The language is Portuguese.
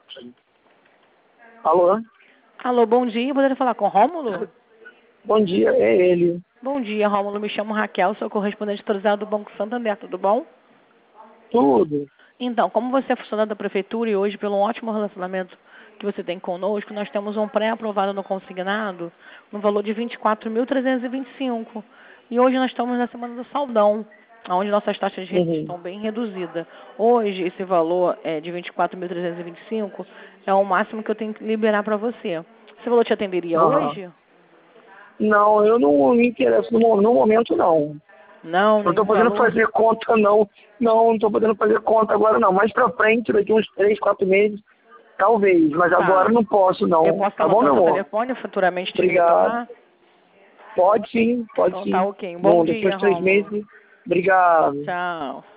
Alô? Alô, bom dia. Poderia falar com o Rômulo? Bom dia, é ele. Bom dia, Rômulo. Me chamo Raquel, sou correspondente autorizado do Banco Santander, tudo bom? Tudo. Então, como você é funcionário da prefeitura e hoje, pelo ótimo relacionamento que você tem conosco, nós temos um pré-aprovado no consignado no valor de 24.325. E hoje nós estamos na semana do saldão, onde nossas taxas de redução estão bem reduzidas. Hoje, esse valor de 24.325 é o máximo que eu tenho que liberar para você. Esse valor te atenderia hoje? Não, eu não me interesso no momento, não. Não, Não nenhum estou podendo valor? fazer conta, não. Não estou podendo fazer conta agora, não. Mais pra frente, daqui uns 3, 4 meses, talvez. Mas agora Tá. não posso, não. Eu posso Tá bom, anotar meu o seu amor? telefone futuramente te Obrigado. retornar? Pode sim, pode Então tá sim. ok. Um bom Bom, daqui dia, uns 3 Rômulo. meses. Obrigado. Tchau.